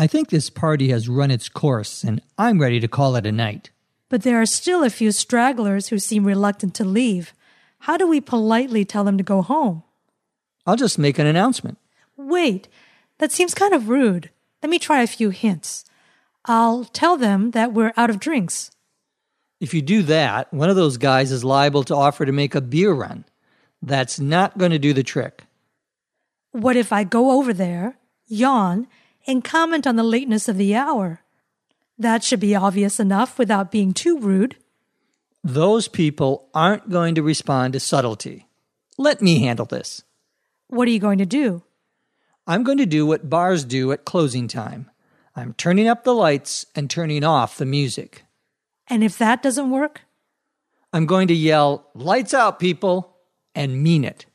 I think this party has run its course, and I'm ready to call it a night. But there are still a few stragglers who seem reluctant to leave. How do we politely tell them to go home? I'll just make an announcement. Wait, that seems kind of rude. Let me try a few hints. I'll tell them that we're out of drinks. If you do that, one of those guys is liable to offer to make a beer run. That's not going to do the trick. What if I go over there, yawn, and comment on the lateness of the hour? That should be obvious enough without being too rude. Those people aren't going to respond to subtlety. Let me handle this. What are you going to do? I'm going to do what bars do at closing time. I'm turning up the lights and turning off the music. And if that doesn't work? I'm going to yell, "Lights out, people," and mean it.